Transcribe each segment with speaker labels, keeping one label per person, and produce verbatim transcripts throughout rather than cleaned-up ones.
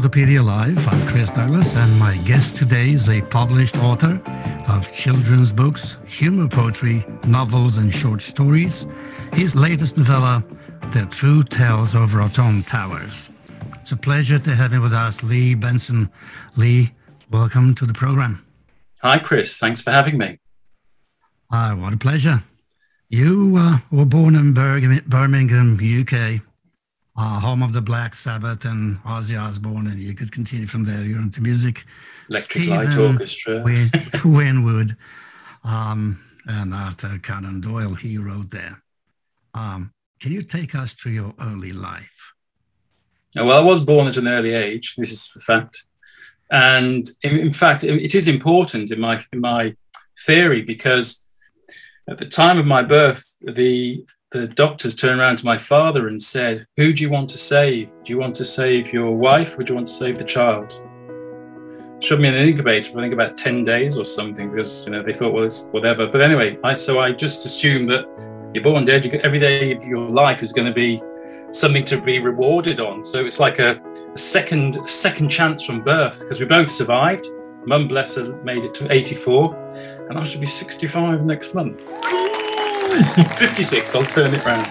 Speaker 1: Autopedia Live. I'm Chris Douglas, and my guest today is a published author of children's books, humor poetry, novels, and short stories. His latest novella, The True Tales of Roton Towers. It's a pleasure to have him with us, Lee Benson. Lee, welcome to the program.
Speaker 2: Hi, Chris. Thanks for having me.
Speaker 1: Ah, what a pleasure. You uh, were born in Birmingham, U K, uh, home of the Black Sabbath and Ozzy Osbourne, and you could continue from there. You're into music.
Speaker 2: Electric
Speaker 1: Stephen
Speaker 2: Light Orchestra.
Speaker 1: Win- Winwood um, and Arthur Conan Doyle, he wrote there. Um, can you take us through your early life?
Speaker 2: Well, I was born at an early age. This is a fact. And in, in fact, it is important in my in my theory because at the time of my birth, the the doctors turned around to my father and said, "Who do you want to save? Do you want to save your wife or do you want to save the child?" Shoved me in an incubator for I think about ten days or something because you know they thought, well, it's whatever. But anyway, I so I just assumed that you're born dead. You get, every day of your life is going to be something to be rewarded on. So it's like a, a second second chance from birth because we both survived. Mum, bless her, made it to eighty-four, and I should be sixty-five next month. fifty-six, I'll turn it round.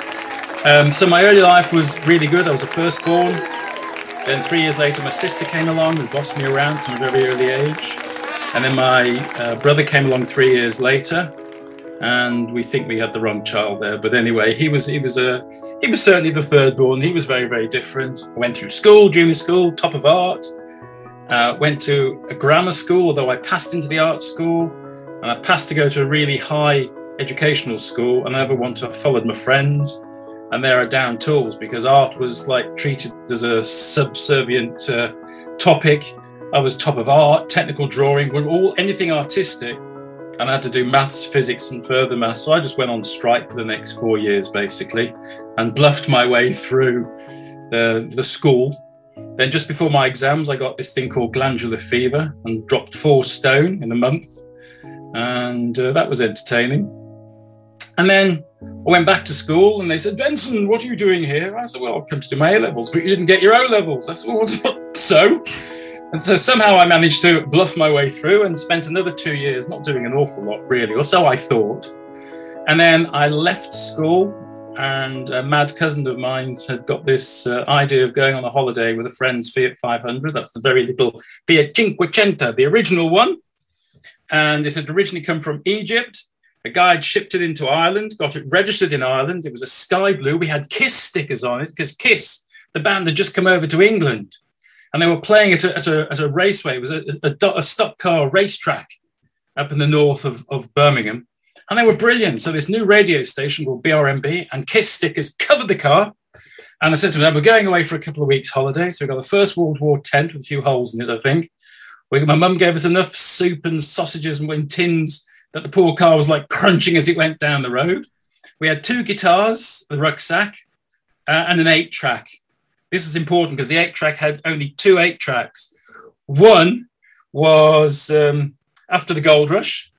Speaker 2: Um, so my early life was really good. I was a firstborn. Then three years later, my sister came along and bossed me around from a very early age. And then my uh, brother came along three years later, and we think we had the wrong child there. But anyway, he was he was a he was certainly the third born. He was very, very different. I went through school, junior school, top of art. Uh, went to a grammar school, although I passed into the art school. And I passed to go to a really high educational school, and I never want to have followed my friends. And there are down tools because art was like treated as a subservient uh, topic. I was top of art, technical drawing, all anything artistic. And I had to do maths, physics, and further maths. So I just went on strike for the next four years, basically, and bluffed my way through the, the school. Then just before my exams, I got this thing called glandular fever and dropped four stone in a month. And uh, that was entertaining. And then I went back to school and they said, "Benson, what are you doing here?" I said, "Well, I've come to do my A-levels, but you didn't get your O-levels." I said, "Well, what? So?" And so somehow I managed to bluff my way through and spent another two years not doing an awful lot, really, or so I thought. And then I left school, and a mad cousin of mine had got this uh, idea of going on a holiday with a friend's Fiat five hundred. That's the very little Fiat Cinquecento, the original one. And it had originally come from Egypt. A guy had shipped it into Ireland, got it registered in Ireland. It was a sky blue. We had Kiss stickers on it because Kiss, the band, had just come over to England. And they were playing at a, at a, at a raceway. It was a, a, a stock car racetrack up in the north of, of Birmingham. And they were brilliant. So this new radio station called B R M B and Kiss stickers covered the car. And I said to them, "We're going away for a couple of weeks holiday." So we got the First World War tent with a few holes in it, I think. We, my mum gave us enough soup and sausages and in tins that the poor car was like crunching as it went down the road. We had two guitars, a rucksack, uh, and an eight track. This is important because the eight track had only two eight tracks. One was um, After the Gold Rush,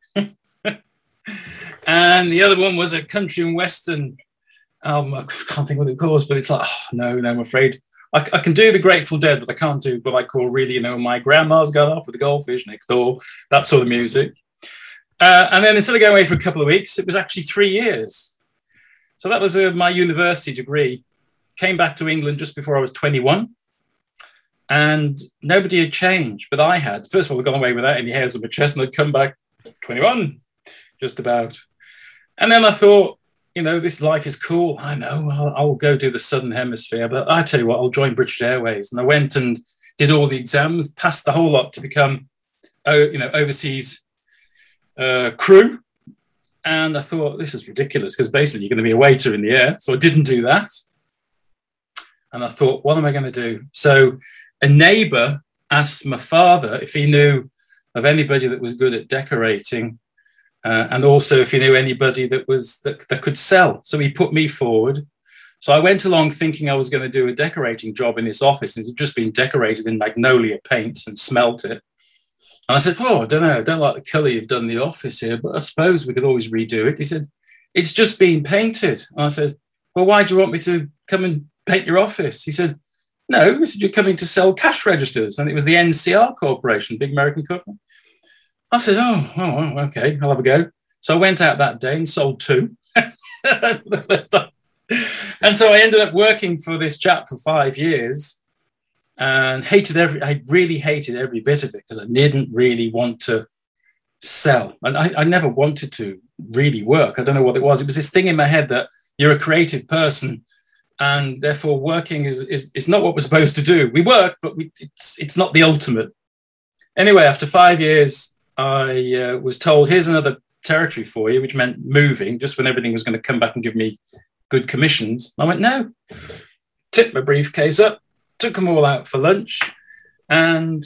Speaker 2: and the other one was a country and western album. I can't think what it was, but it's like, oh, no, no, I'm afraid. I, I can do the Grateful Dead, but I can't do what I call really, you know, My Grandma's Gone Off with the Goldfish Next Door, that sort of music. Uh, and then instead of going away for a couple of weeks, it was actually three years. So that was uh, my university degree. Came back to England just before I was twenty-one. And nobody had changed, but I had. First of all, I'd gone away without any hairs on my chest, and I'd come back twenty-one, just about. And then I thought, you know, this life is cool. I know, I'll, I'll go do the Southern Hemisphere, but I tell you what, I'll join British Airways. And I went and did all the exams, passed the whole lot to become, oh, you know, overseas uh, crew. And I thought, this is ridiculous, because basically you're going to be a waiter in the air. So I didn't do that. And I thought, what am I going to do? So a neighbour asked my father if he knew of anybody that was good at decorating, uh, and also if he knew anybody that was that, that could sell. So he put me forward. So I went along thinking I was going to do a decorating job in his office, and it had just been decorated in magnolia paint and smelt it. And I said, "Oh, I don't know, I don't like the colour you've done the office here, but I suppose we could always redo it." He said, "It's just been painted." And I said, "Well, why do you want me to come and paint your office?" He said, no, he said, you're coming to sell cash registers. And it was the N C R Corporation, big American company. I said, oh, oh, okay, I'll have a go. So I went out that day and sold two. And so I ended up working for this chap for five years and hated every, I really hated every bit of it because I didn't really want to sell. And I, I never wanted to really work. I don't know what it was. It was this thing in my head that you're a creative person and therefore working is, is, is not what we're supposed to do. We work, but we, it's, it's not the ultimate. Anyway, after five years, I uh, was told, here's another territory for you, which meant moving just when everything was going to come back and give me good commissions. I went, no. Tipped my briefcase up, took them all out for lunch, and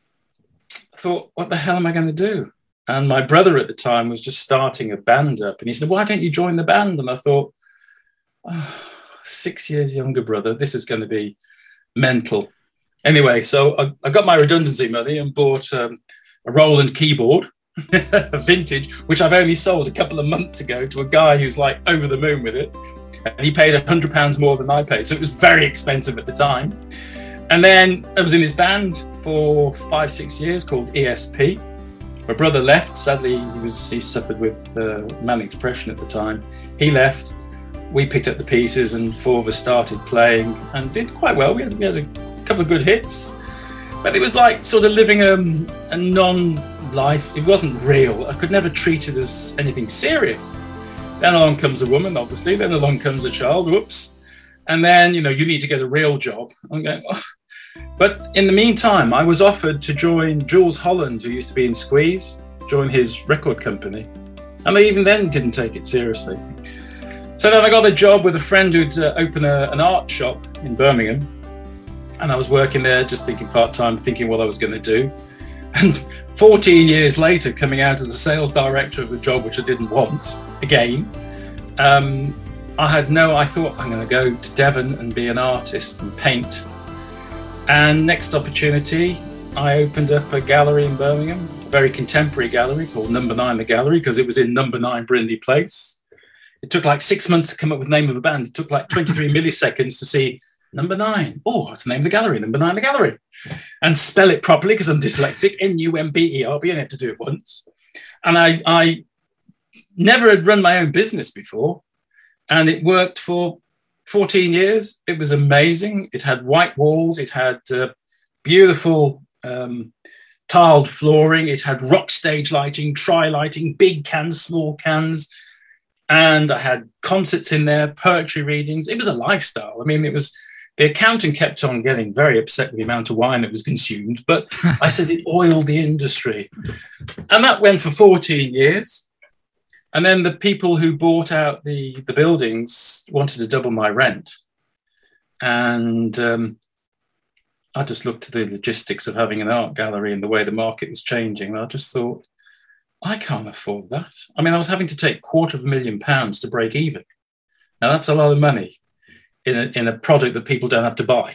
Speaker 2: thought, what the hell am I going to do? And my brother at the time was just starting a band up, and he said, why don't you join the band? And I thought, oh, six years younger brother, this is going to be mental. Anyway, so I, I got my redundancy money and bought um, a Roland keyboard, a vintage, which I've only sold a couple of months ago to a guy who's like over the moon with it. And he paid a hundred pounds more than I paid. So it was very expensive at the time. And then I was in this band for five, six years called E S P. My brother left. Sadly, he was he suffered with uh, manic depression at the time. He left. We picked up the pieces and four of us started playing and did quite well. We had, we had a couple of good hits. But it was like sort of living a, a non-life. It wasn't real. I could never treat it as anything serious. Then along comes a woman, obviously. Then along comes a child. Whoops. And then, you know, you need to get a real job. I'm going, oh. But in the meantime, I was offered to join Jules Holland, who used to be in Squeeze, join his record company. And they even then didn't take it seriously. So then I got a job with a friend who'd uh, opened a, an art shop in Birmingham. And I was working there, just thinking part-time, thinking what I was going to do. And fourteen years later, coming out as a sales director of a job which I didn't want, again, um, I had no, I thought I'm going to go to Devon and be an artist and paint. And next opportunity, I opened up a gallery in Birmingham, a very contemporary gallery called Number Nine The Gallery, because it was in Number Nine Brindley Place. It took like six months to come up with the name of a band. It took like twenty-three milliseconds to see Number Nine. Oh, what's the name of the gallery? Number Nine The Gallery. And spell it properly because I'm dyslexic. N U M B E R, but I had to do it once. And I, I never had run my own business before. And it worked for fourteen years. It was amazing. It had white walls. It had uh, beautiful um, tiled flooring. It had rock stage lighting, tri-lighting, big cans, small cans. And I had concerts in there, poetry readings. It was a lifestyle. I mean, it was, the accountant kept on getting very upset with the amount of wine that was consumed, but I said it oiled the industry. And that went for fourteen years. And then the people who bought out the, the buildings wanted to double my rent. And um, I just looked at the logistics of having an art gallery and the way the market was changing. And I just thought, I can't afford that. I mean, I was having to take a quarter of a million pounds to break even. Now, that's a lot of money in a, in a product that people don't have to buy.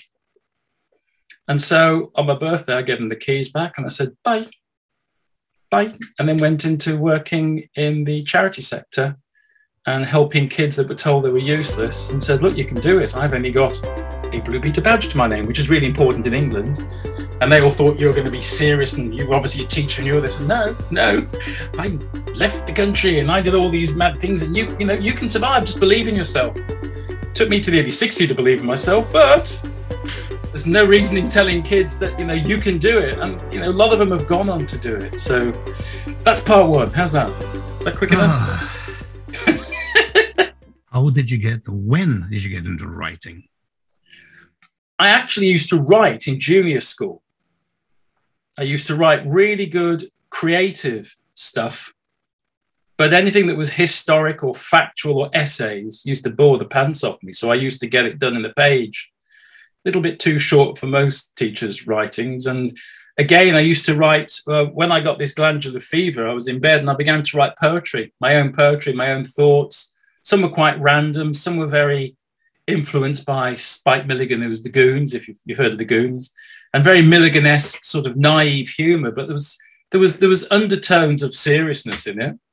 Speaker 2: And so on my birthday, I gave them the keys back and I said, bye. Bye, and then went into working in the charity sector and helping kids that were told they were useless and said, look, you can do it. I've only got a Blue Peter badge to my name, which is really important in England. And they all thought you were going to be serious and you were obviously a teacher and you were this. No, no, I left the country and I did all these mad things and you, you know, you can survive. Just believe in yourself. It took me to nearly sixty to believe in myself, but there's no reason in telling kids that, you know, you can do it. And, you know, a lot of them have gone on to do it. So that's part one. How's that? Is that quick enough?
Speaker 1: How did you get, when did you get into writing?
Speaker 2: I actually used to write in junior school. I used to write really good creative stuff, but anything that was historic or factual or essays used to bore the pants off me. So I used to get it done in the page. Little bit too short for most teachers' writings. And again, I used to write, uh, when I got this glandular fever, I was in bed and I began to write poetry, my own poetry, my own thoughts. Some were quite random. Some were very influenced by Spike Milligan, who was the Goons, if you've, you've heard of the Goons, and very Milligan-esque sort of naive humor, but there was, there was, there was undertones of seriousness in it.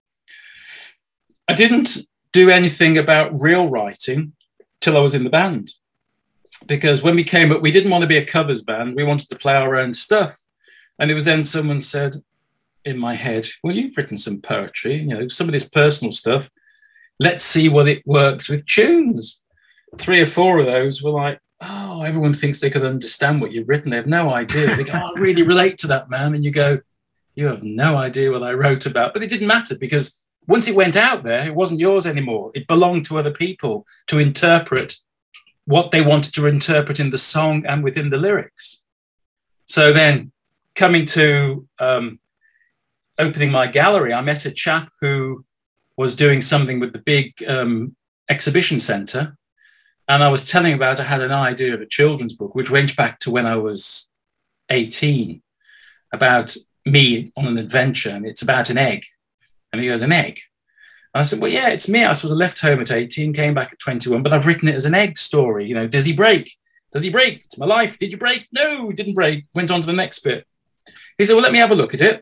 Speaker 2: I didn't do anything about real writing till I was in the band. because when we came up, we didn't want to be a covers band. We wanted to play our own stuff. And it was then someone said in my head, well, you've written some poetry, you know, some of this personal stuff. Let's see what it works with tunes. Three or four of those were like, oh, everyone thinks they could understand what you've written. They have no idea. They go, oh, I really relate to that, man. And you go, you have no idea what I wrote about. But it didn't matter, because once it went out there, it wasn't yours anymore. It belonged to other people to interpret what they wanted to interpret in the song and within the lyrics. So then coming to um, opening my gallery, I met a chap who was doing something with the big um, exhibition centre. And I was telling about, I had an idea of a children's book, which went back to when I was eighteen, about me on an adventure. And it's about an egg. And he goes, an egg? And I said, well, yeah, it's me. I sort of left home at eighteen, came back at twenty-one, but I've written it as an egg story. You know, does he break? Does he break? It's my life. Did you break? No, he didn't break. Went on to the next bit. He said, well, let me have a look at it.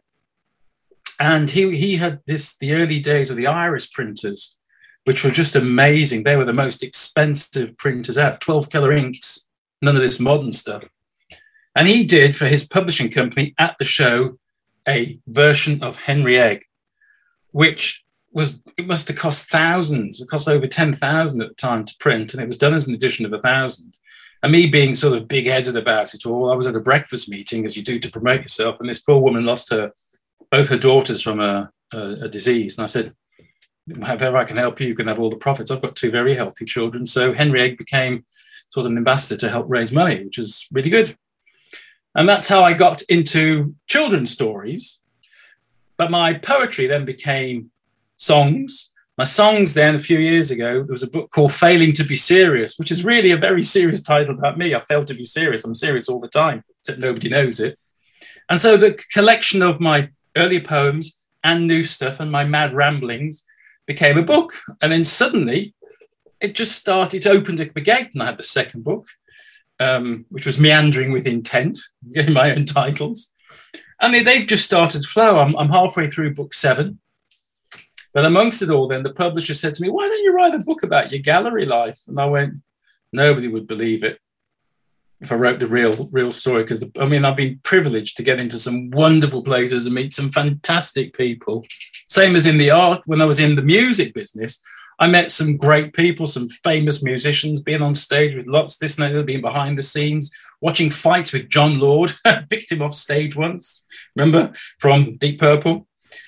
Speaker 2: And he he had this, the early days of the iris printers, which were just amazing. They were the most expensive printers out, twelve colour inks, none of this modern stuff. And he did, for his publishing company at the show, a version of Henry Egg, which was, it must have cost thousands. It cost over ten thousand at the time to print, and it was done as an edition of a thousand. And me being sort of big-headed about it all, I was at a breakfast meeting, as you do to promote yourself, and this poor woman lost her both her daughters from a, a, a disease. And I said, however I can help you, you can have all the profits. I've got two very healthy children. So Henry Egg became sort of an ambassador to help raise money, which was really good. And that's how I got into children's stories. But my poetry then became songs. My songs then, a few years ago, there was a book called Failing to Be Serious, which is really a very serious title about me. I fail to be serious. I'm serious all the time, except nobody knows it. And so the collection of my earlier poems and new stuff and my mad ramblings became a book. And then suddenly it just started, it opened a gate, and I had the second book, um, which was Meandering with Intent, getting my own titles. And they, they've just started to flow. I'm, I'm halfway through book seven. But amongst it all, then the publisher said to me, why don't you write a book about your gallery life? And I went, nobody would believe it if I wrote the real, real story. Because, I mean, I've been privileged to get into some wonderful places and meet some fantastic people. Same as in the art, when I was in the music business, I met some great people, some famous musicians, being on stage with lots of this and that, being behind the scenes, watching fights with John Lord, picked him off stage once, remember, from Deep Purple.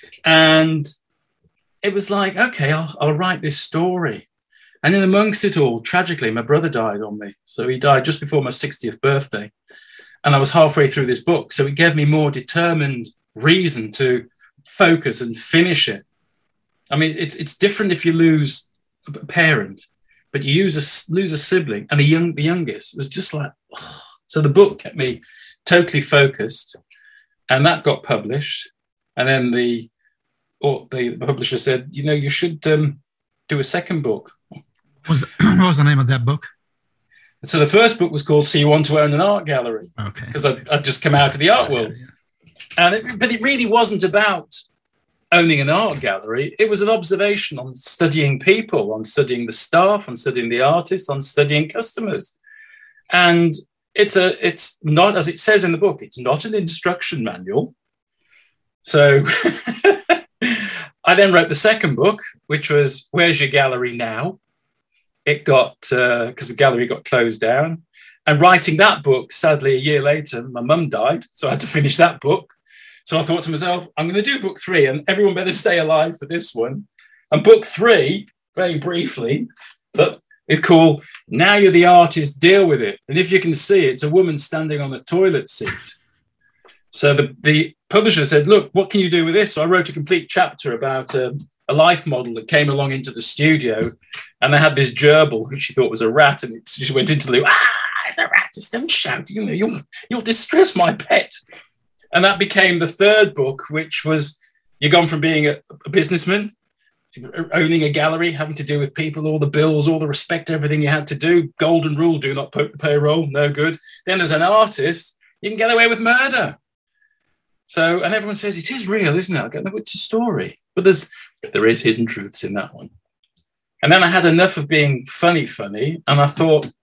Speaker 2: And it was like, okay, I'll, I'll write this story. And then amongst it all, tragically, my brother died on me. So he died just before my sixtieth birthday. And I was halfway through this book. So it gave me more determined reason to focus and finish it. I mean, it's it's different if you lose a parent, but you use a, lose a sibling, and the young the youngest. It was just like, oh. So the book kept me totally focused, and that got published. And then the or the publisher said, you know, you should um, do a second book.
Speaker 1: What was, what was the name of that book?
Speaker 2: And so the first book was called So You Want to Own an Art Gallery,
Speaker 1: okay,
Speaker 2: because I'd, I'd just come out of the art world. Yeah, yeah. And it, but it really wasn't about owning an art gallery. It was an observation on studying people, on studying the staff, on studying the artists, on studying customers. And it's a it's not, as it says in the book, it's not an instruction manual. So I then wrote the second book, which was Where's Your Gallery Now? It got, because uh, the gallery got closed down. And writing that book, sadly, a year later, my mum died. So I had to finish that book. So I thought to myself, I'm going to do book three, and everyone better stay alive for this one. And book three, very briefly, but it's called Now You're the Artist, Deal With It. And if you can see, it's a woman standing on the toilet seat. So the, the publisher said, look, what can you do with this? So I wrote a complete chapter about um, a life model that came along into the studio, and they had this gerbil who she thought was a rat, and it, she went into the loo, ah, it's a rat, just don't shout, you know, you'll, you'll distress my pet. And that became the third book, which was you've gone from being a, a businessman, owning a gallery, having to deal with people, all the bills, all the respect, everything you had to do. Golden rule, do not poke the payroll, no good. Then as an artist, you can get away with murder. So, and everyone says, it is real, isn't it? I go, no, it's a story. But there's, there is hidden truths in that one. And then I had enough of being funny, funny, and I thought,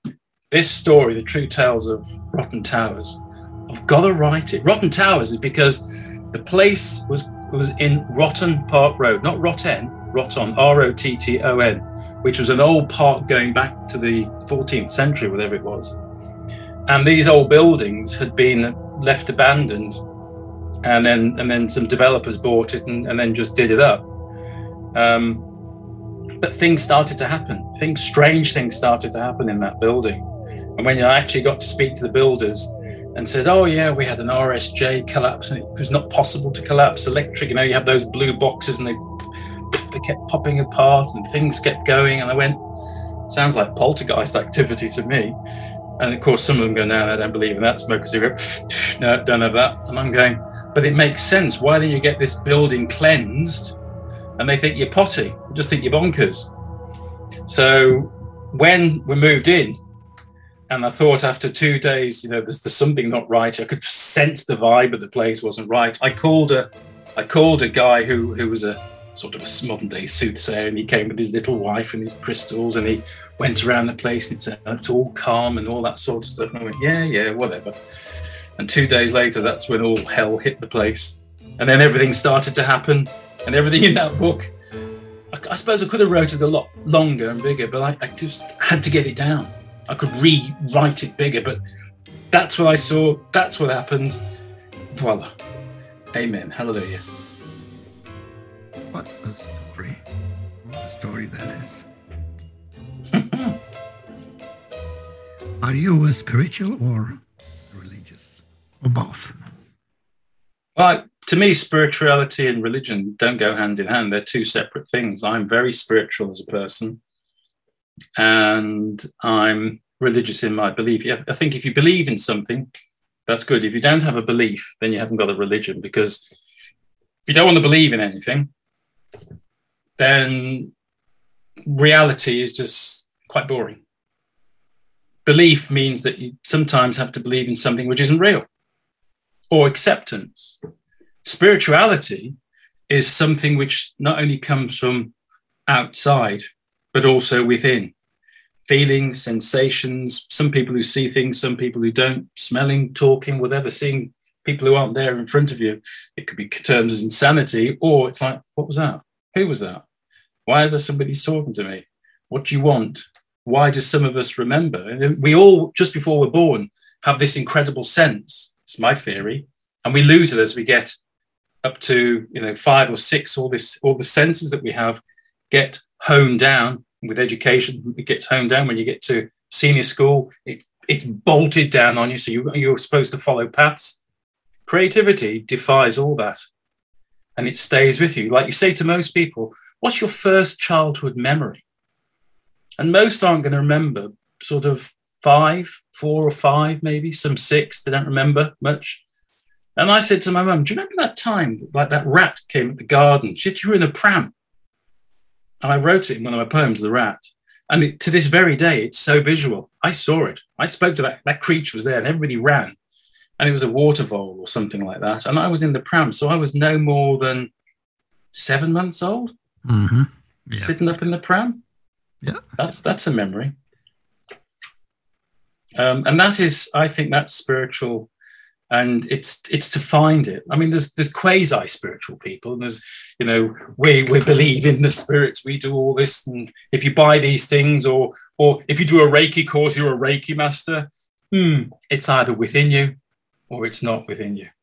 Speaker 2: this story, The True Tales of Rotten Towers, I've got to write it. Rotten Towers is because the place was was in Rotten Park Road, not Rotten, Rotten, R O T T O N, which was an old park going back to the fourteenth century, whatever it was. And these old buildings had been left abandoned, and then and then some developers bought it and, and then just did it up. Um, but things started to happen. Things, strange things started to happen in that building. And when I actually got to speak to the builders and said, oh yeah, we had an R S J collapse and it was not possible to collapse. Electric, you know, you have those blue boxes and they they kept popping apart and things kept going. And I went, sounds like poltergeist activity to me. And of course, some of them go, no, I don't believe in that. Smoke a cigarette. No, don't have that. And I'm going, but it makes sense. Why don't you get this building cleansed? And they think you're potty, they just think you're bonkers. So when we moved in, and I thought after two days, you know, there's, there's something not right. I could sense the vibe of the place wasn't right. I called a, I called a guy who who was a sort of a modern day soothsayer, and he came with his little wife and his crystals, and he went around the place and said, it's all calm and all that sort of stuff. And I went, yeah, yeah, whatever. And two days later, that's when all hell hit the place. And then everything started to happen. And everything in that book, I, I suppose I could have wrote it a lot longer and bigger, but I, I just had to get it down. I could rewrite it bigger, but that's what I saw. That's what happened. Voila. Amen. Hallelujah.
Speaker 1: What a story. What a story that is. Are you a spiritual or religious? Or both?
Speaker 2: Well, to me, spirituality and religion don't go hand in hand. They're two separate things. I'm very spiritual as a person, and I'm religious in my belief. Yeah, I think if you believe in something, that's good. If you don't have a belief, then you haven't got a religion, because if you don't want to believe in anything, then reality is just quite boring. Belief means that you sometimes have to believe in something which isn't real, or acceptance. Spirituality is something which not only comes from outside, but also within. Feelings, sensations, some people who see things, some people who don't, smelling, talking, whatever, seeing people who aren't there in front of you. It could be termed as insanity, or it's like, what was that? Who was that? Why is there somebody talking to me? What do you want? Why do some of us remember? We all, just before we're born, have this incredible sense. It's my theory. And we lose it as we get up to, you know, five or six. All this, all the senses that we have get honed down. With education, it gets honed down. When you get to senior school, it, it's bolted down on you. So you, you're supposed to follow paths. Creativity defies all that. And it stays with you. Like you say to most people, what's your first childhood memory? And most aren't going to remember sort of five, four or five, maybe some six. They don't remember much. And I said to my mum, do you remember that time, like that rat came at the garden? She said, you were in a pram. And I wrote it in one of my poems, The Rat. And it, to this very day, it's so visual. I saw it. I spoke to that. That creature was there and everybody ran. And it was a water vole or something like that. And I was in the pram. So I was no more than seven months old,
Speaker 1: mm-hmm. yeah.
Speaker 2: sitting up in the pram.
Speaker 1: Yeah,
Speaker 2: That's that's a memory. Um, and that is, I think that's spiritual. And it's it's to find it. I mean, there's there's quasi-spiritual people, and there's, you know, we we believe in the spirits, we do all this, and if you buy these things, or or if you do a Reiki course, you're a Reiki master. Hmm, it's either within you, or it's not within you.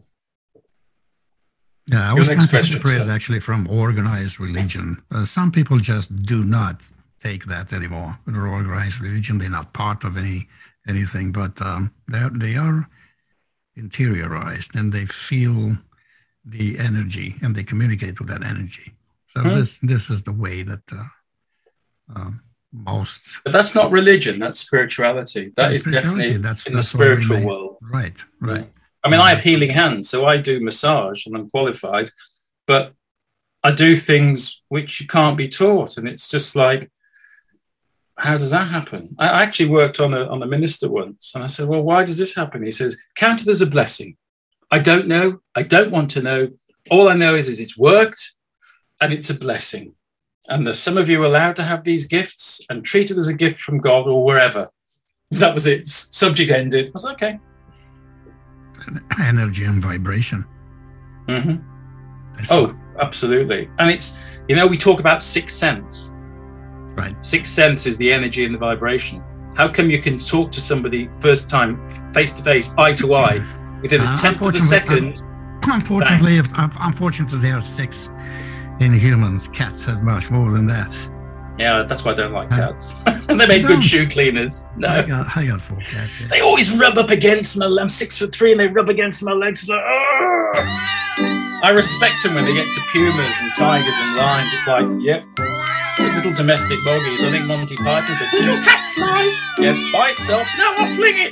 Speaker 1: Yeah, I was trying to separate it actually from organized religion. Uh, some people just do not take that anymore. They're organized religion, they're not part of any anything, but um, they they are interiorized, and they feel the energy and they communicate with that energy. So hmm. this this is the way that uh, uh, most.
Speaker 2: But that's not religion. That's spirituality. That is definitely that's, in that's the spiritual may, world.
Speaker 1: Right, right.
Speaker 2: Yeah. I mean, I have healing hands, so I do massage, and I'm qualified. But I do things which you can't be taught, and it's just like, how does that happen? I actually worked on a on a minister once, and I said, well, why does this happen? He says, count it as a blessing. I don't know. I don't want to know. All I know is, is it's worked, and it's a blessing. And there's some of you allowed to have these gifts and treat it as a gift from God or wherever. That was it. Subject ended. I was like, okay.
Speaker 1: Energy and vibration.
Speaker 2: Mm-hmm. Oh, what... absolutely. And it's, you know, we talk about sixth sense.
Speaker 1: Right.
Speaker 2: Sixth sense is the energy and the vibration. How come you can talk to somebody first time, face to face, eye to eye, within a uh, tenth of a second?
Speaker 1: Unfortunately, if, unfortunately, there are six in humans. Cats have much more than that.
Speaker 2: Yeah, that's why I don't like cats. And they make good shoe cleaners. No,
Speaker 1: I got, I got four cats. Yeah.
Speaker 2: They always rub up against my. I'm six foot three, and they rub against my legs. Like, oh! I respect them when they get to pumas and tigers and lions. It's like, yep, little domestic doggies. I think Monty Python said, "Did your cat fly?" Yes, by itself. Now I'll fling it.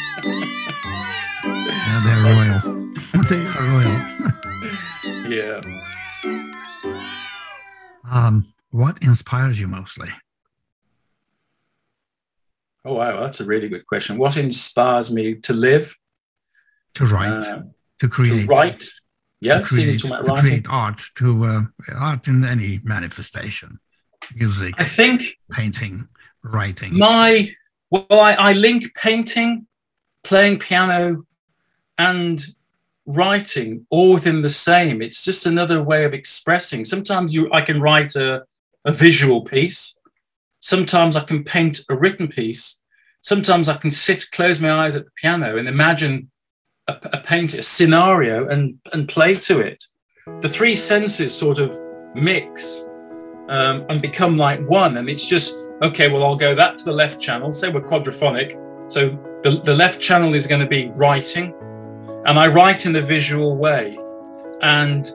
Speaker 1: Yeah, they're royal. They are royal.
Speaker 2: Yeah.
Speaker 1: Um. What inspires you mostly?
Speaker 2: Oh, wow. That's a really good question. What inspires me to live?
Speaker 1: To write. Uh, to create.
Speaker 2: To write. Yeah,
Speaker 1: to create,
Speaker 2: to
Speaker 1: to create art, to uh, art in any manifestation. Music.
Speaker 2: I think.
Speaker 1: Painting, writing.
Speaker 2: My, well, I, I link painting, playing piano, and writing all within the same. It's just another way of expressing. Sometimes you, I can write a a visual piece. Sometimes I can paint a written piece. Sometimes I can sit, close my eyes at the piano and imagine a, a paint, a scenario and, and play to it. The three senses sort of mix um, and become like one. And it's just, okay, well, I'll go that to the left channel. Say we're quadraphonic. So the, the left channel is going to be writing. And I write in the visual way. And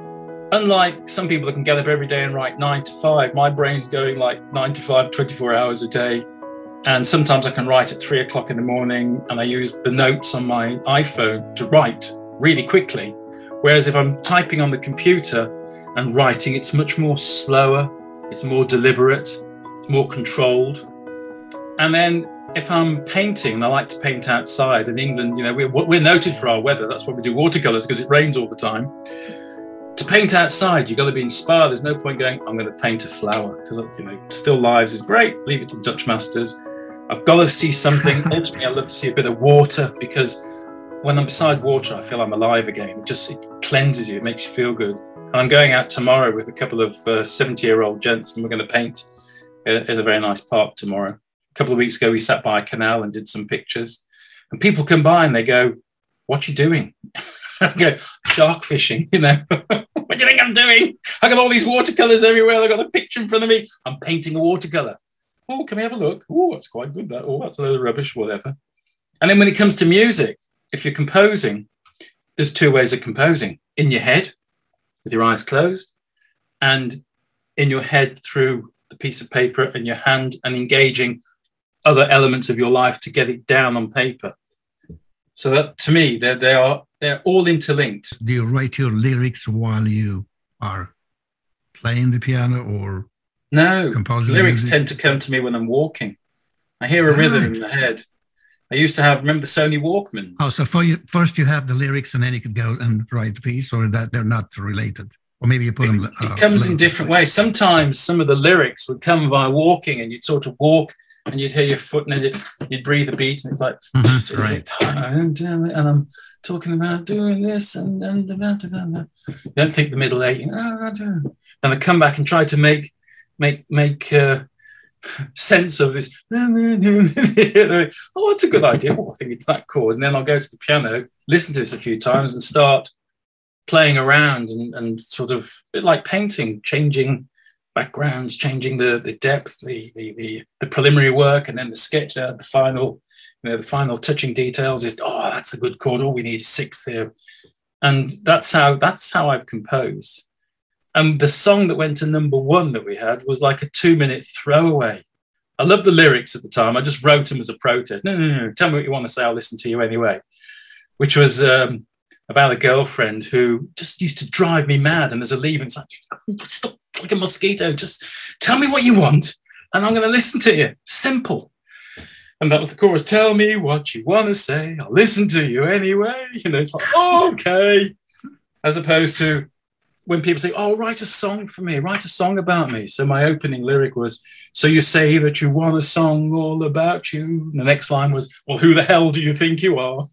Speaker 2: unlike some people that can get up every day and write nine to five, my brain's going like nine to five, twenty-four hours a day. And sometimes I can write at three o'clock in the morning and I use the notes on my iPhone to write really quickly. Whereas if I'm typing on the computer and writing, it's much more slower, it's more deliberate, it's more controlled. And then if I'm painting, and I like to paint outside in England, you know, we're, we're noted for our weather. That's why we do watercolors, because it rains all the time. To paint outside, you've got to be inspired. There's no point going, I'm going to paint a flower, because, you know, still lives is great. Leave it to the Dutch masters. I've got to see something. Ultimately, I love to see a bit of water, because when I'm beside water, I feel I'm alive again. It just it cleanses you. It makes you feel good. And I'm going out tomorrow with a couple of uh, seventy-year-old gents, and we're going to paint in, in a very nice park tomorrow. A couple of weeks ago, we sat by a canal and did some pictures. And people come by and they go, what are you doing? I go, shark fishing, you know. What do you think I'm doing? I got all these watercolors everywhere. I got a picture in front of me. I'm painting a watercolor. Oh, can we have a look? Oh, that's quite good. That. Oh, that's a load of rubbish, whatever. And then when it comes to music, if you're composing, there's two ways of composing. In your head, with your eyes closed, and in your head through the piece of paper and your hand, and engaging other elements of your life to get it down on paper. So that, to me, they they are they're all interlinked.
Speaker 1: Do you write your lyrics while you are playing the piano, or
Speaker 2: no?
Speaker 1: Composing
Speaker 2: lyrics
Speaker 1: music?
Speaker 2: Tend to come to me when I'm walking. I hear a
Speaker 1: Right.
Speaker 2: rhythm in my head. I used to have, remember the Sony Walkmans?
Speaker 1: Oh, so for you, first you have the lyrics, and then you could go and write the piece, or that they're not related, or maybe you put them.
Speaker 2: It,
Speaker 1: uh,
Speaker 2: it comes in
Speaker 1: later.
Speaker 2: different ways. Sometimes some of the lyrics would come by walking, and you'd sort of walk, and you'd hear your foot, and then you'd, you'd breathe a beat, and it's like,
Speaker 1: Mhm, right.
Speaker 2: and I'm talking about doing this, and then you don't think the middle eight, and I come back and try to make make make uh, sense of this. Oh, that's a good idea. Oh, I think it's that chord, and then I'll go to the piano, listen to this a few times, and start playing around and, and sort of a bit like painting, changing backgrounds, changing the the depth, the the the, the preliminary work, and then the sketch out, the final, you know, the final touching details is, oh, that's a good chord. Oh, we need a sixth here, and that's how that's how I've composed. And the song that went to number one that we had was like a two-minute throwaway. I loved the lyrics at the time. I just wrote them as a protest. No, no, no, tell me what you want to say. I'll listen to you anyway. Which was um, about a girlfriend who just used to drive me mad. And there's a leave, and it's like, stop like a mosquito. Just tell me what you want, and I'm going to listen to you. Simple. And that was the chorus. Tell me what you want to say. I'll listen to you anyway. You know, it's like, oh, okay. As opposed to, when people say, oh, write a song for me, write a song about me. So my opening lyric was, so you say that you want a song all about you. And the next line was, well, who the hell do you think you are?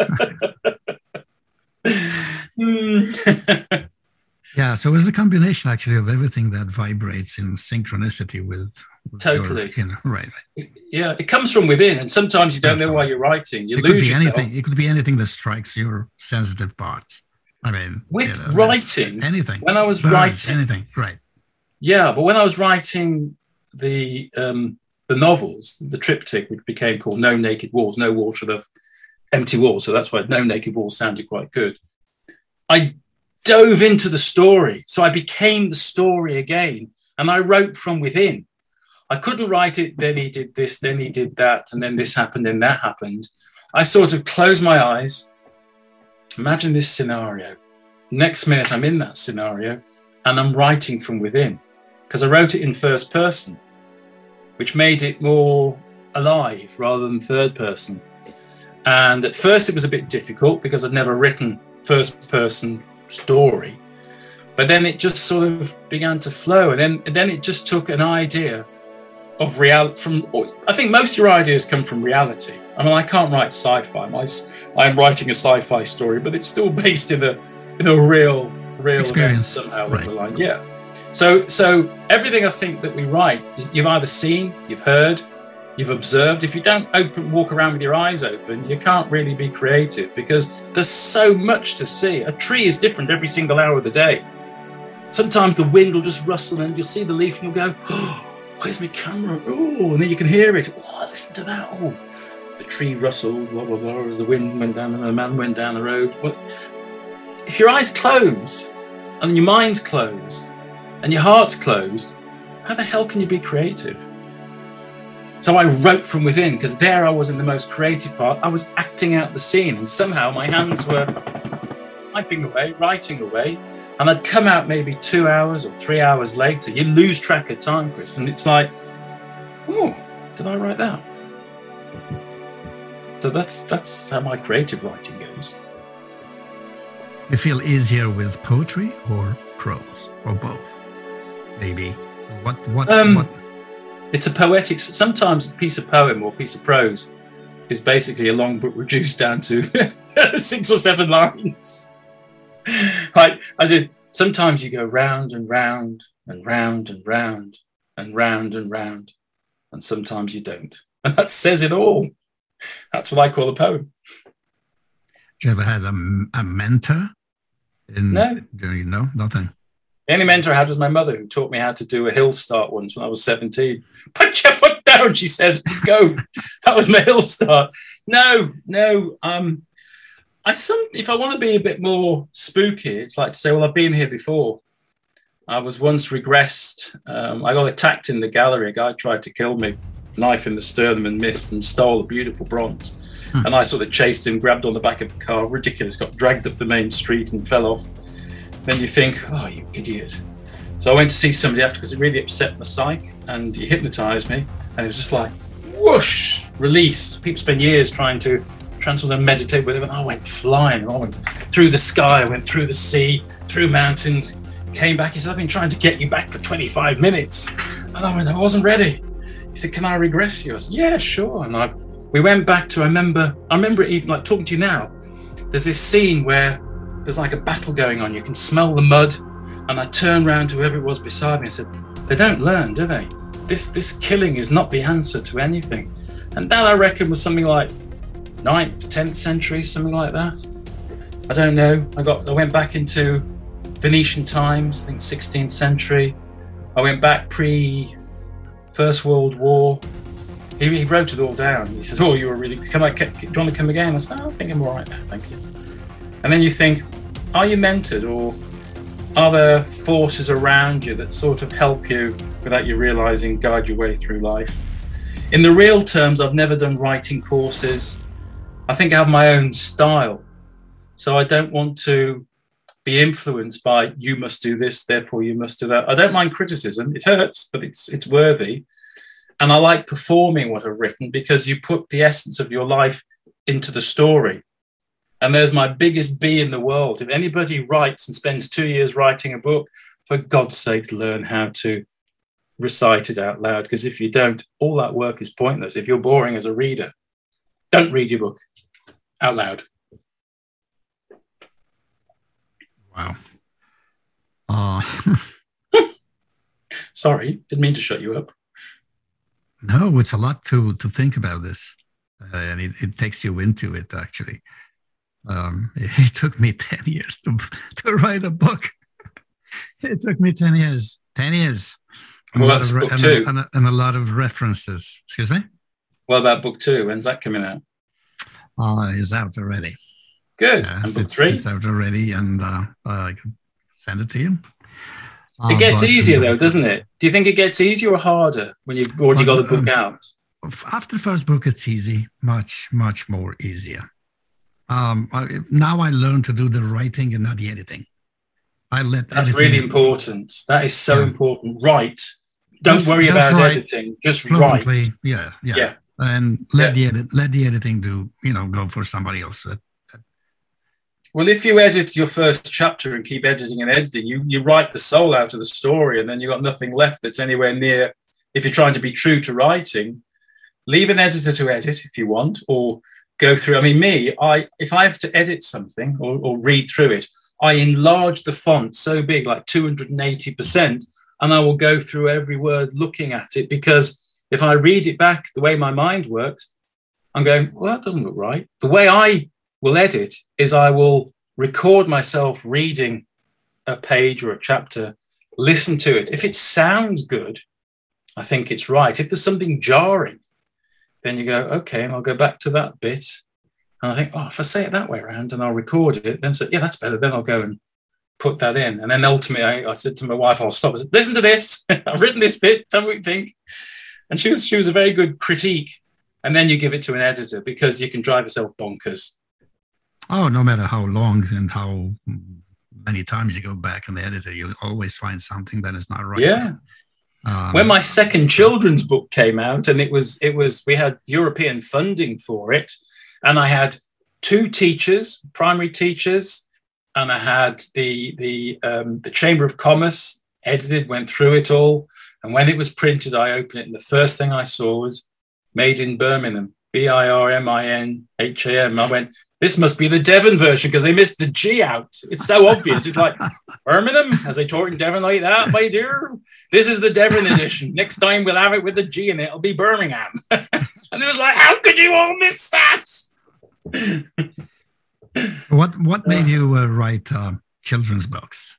Speaker 1: Yeah, so it's a combination actually of everything that vibrates in synchronicity with, with
Speaker 2: totally
Speaker 1: your, you know, right, right.
Speaker 2: Yeah, it comes from within, and sometimes you don't Absolutely. know why you're writing. You
Speaker 1: it
Speaker 2: lose
Speaker 1: could be
Speaker 2: yourself.
Speaker 1: anything. It could be anything that strikes your sensitive parts. I mean,
Speaker 2: with
Speaker 1: you know,
Speaker 2: writing,
Speaker 1: anything.
Speaker 2: When I was
Speaker 1: Birds,
Speaker 2: writing,
Speaker 1: anything, right?
Speaker 2: Yeah, but when I was writing the um, the novels, the triptych, which became called No Naked Walls, no wall should have empty walls, so that's why No Naked Walls sounded quite good. I dove into the story, so I became the story again, and I wrote from within. I couldn't write it, then he did this, then he did that, and then this happened, and that happened. I sort of closed my eyes. Imagine this scenario. Next minute, I'm in that scenario, and I'm writing from within, because I wrote it in first person, which made it more alive rather than third person. And at first, it was a bit difficult because I'd never written first person story, but then it just sort of began to flow, and then and then it just took an idea of reality from. I think most of your ideas come from reality. I mean, I can't write sci-fi. My, I'm writing a sci-fi story, but it's still based in a in a real real
Speaker 1: experience
Speaker 2: somehow.
Speaker 1: Right.
Speaker 2: Line. Yeah. So so everything I think that we write is you've either seen, you've heard, you've observed. If you don't open, walk around with your eyes open, you can't really be creative because there's so much to see. A tree is different every single hour of the day. Sometimes the wind will just rustle and you'll see the leaf and you'll go, oh, where's my camera? Oh, and then you can hear it. Oh, listen to that. Oh, the tree rustled, blah, blah, blah, as the wind went down and the man went down the road. Well, if your eyes closed and your mind's closed and your heart's closed, how the hell can you be creative? So I wrote from within because there I was in the most creative part. I was acting out the scene and somehow my hands were typing away, writing away. And I'd come out maybe two hours or three hours later. You lose track of time, Chris. And it's like, oh, did I write that? So that's that's how my creative writing goes.
Speaker 1: You feel easier with poetry or prose or both? Maybe. What, what,
Speaker 2: um,
Speaker 1: what?
Speaker 2: It's a poetic, sometimes a piece of poem or a piece of prose is basically a long book reduced down to six or seven lines. Right, I did. Sometimes you go round and round and round and round and round and round, and sometimes you don't. And that says it all. That's what I call a poem.
Speaker 1: Did you ever have a, a mentor? In,
Speaker 2: no.
Speaker 1: Do you know? Nothing.
Speaker 2: The only mentor I had was my mother, who taught me how to do a hill start once when I was seventeen. Put your foot down, she said. Go. That was my hill start. No, no. Um, I some if I want to be a bit more spooky, it's like to say, well, I've been here before. I was once regressed. Um, I got attacked in the gallery. A guy tried to kill me, knife in the sternum and missed, and stole a beautiful bronze. Hmm. And I sort of chased him, grabbed on the back of the car, ridiculous, got dragged up the main street and fell off. Then you think, oh, you idiot. So I went to see somebody after because it really upset my psyche, and he hypnotized me, and it was just like, whoosh, release. People spend years trying to transfer and meditate with him, and I went flying. I went through the sky, I went through the sea, through mountains, came back. He said, I've been trying to get you back for twenty-five minutes. And I went, I wasn't ready. He said, can I regress you? I said, yeah, sure. And I, we went back to, I remember, I remember it even like talking to you now. There's this scene where there's like a battle going on. You can smell the mud. And I turned around to whoever it was beside me and said, they don't learn, do they? This, this killing is not the answer to anything. And that, I reckon, was something like ninth, tenth century, something like that. I don't know. I got. I went back into Venetian times, I think sixteenth century. I went back pre First World War. He, he wrote it all down. He says, oh, you were really, come on, do you want to come again? I said, no, I think I'm all right now, thank you. And then you think, are you mentored, or are there forces around you that sort of help you without you realizing, guide your way through life? In the real terms, I've never done writing courses. I think I have my own style. So I don't want to be influenced by, you must do this, therefore you must do that. I don't mind criticism. It hurts, but it's it's worthy. And I like performing what I've written because you put the essence of your life into the story. And there's my biggest B in the world. If anybody writes and spends two years writing a book, for God's sakes, learn how to recite it out loud. Because if you don't, all that work is pointless. If you're boring as a reader, don't read your book out loud.
Speaker 1: Wow. Uh,
Speaker 2: Sorry, didn't mean to shut you up.
Speaker 1: No, it's a lot to to think about this, uh, and it, it takes you into it. Actually, um, it, it took me ten years to to write a book. It took me ten years. Ten years. And
Speaker 2: Well,
Speaker 1: a lot
Speaker 2: that's
Speaker 1: of,
Speaker 2: book
Speaker 1: and,
Speaker 2: two.
Speaker 1: a, and, a, and a lot of references. Excuse me.
Speaker 2: What about book two? When's that coming out?
Speaker 1: Uh, it's out already.
Speaker 2: Good.
Speaker 1: Yes,
Speaker 2: And book
Speaker 1: it's,
Speaker 2: three?
Speaker 1: it's out already, and uh, I can send it to you.
Speaker 2: It
Speaker 1: Uh,
Speaker 2: gets
Speaker 1: but,
Speaker 2: easier
Speaker 1: uh,
Speaker 2: though, doesn't it? Do you think it gets easier or harder when you've already got the book
Speaker 1: Um,
Speaker 2: out?
Speaker 1: After the first book, it's easy, much, much more easier. Um, I, now I learn to do the writing and not the editing. I let
Speaker 2: That's
Speaker 1: editing-
Speaker 2: really important. That is so
Speaker 1: Yeah.
Speaker 2: important. Write. Don't
Speaker 1: Just-
Speaker 2: worry
Speaker 1: just
Speaker 2: about
Speaker 1: write
Speaker 2: editing. Just write.
Speaker 1: fluently. Yeah, yeah,
Speaker 2: Yeah.
Speaker 1: and let
Speaker 2: Yeah.
Speaker 1: the edit, let the editing do, you know, go for somebody else. Uh,
Speaker 2: Well, if you edit your first chapter and keep editing and editing, you, you write the soul out of the story, and then you've got nothing left that's anywhere near. If you're trying to be true to writing, leave an editor to edit if you want, or go through. I mean, me, I if I have to edit something or, or read through it, I enlarge the font so big, like two hundred eighty percent, and I will go through every word looking at it, because if I read it back the way my mind works, I'm going, well, that doesn't look right. The way I will edit is I will record myself reading a page or a chapter, listen to it. If it sounds good, I think it's right. If there's something jarring, then you go, okay, and I'll go back to that bit. And I think, oh, if I say it that way around and I'll record it, then say, yeah, that's better. Then I'll go and put that in. And then ultimately I, I said to my wife, I'll stop. I said, listen to this. I've written this bit. Tell me what you think. And she was, she was a very good critique. And then you give it to an editor, because you can drive yourself bonkers.
Speaker 1: oh, no matter how long and how many times you go back and edit it, you'll always find something that is not right.
Speaker 2: Yeah.
Speaker 1: Um,
Speaker 2: When my second children's book came out, and it was, it was, we had European funding for it, and I had two teachers, primary teachers, and I had the the um, the Chamber of Commerce edited, went through it all, and when it was printed, I opened it, and the first thing I saw was "Made in Birmingham," B I R M I N H A M. I went, this must be the Devon version, because they missed the G out. It's so obvious. It's like, Birmingham, as they talk in Devon like that, my dear. This is the Devon edition. Next time we'll have it with the G in it. It'll be Birmingham. And it was like, how could you all miss that?
Speaker 1: what what made you uh, write uh, children's books?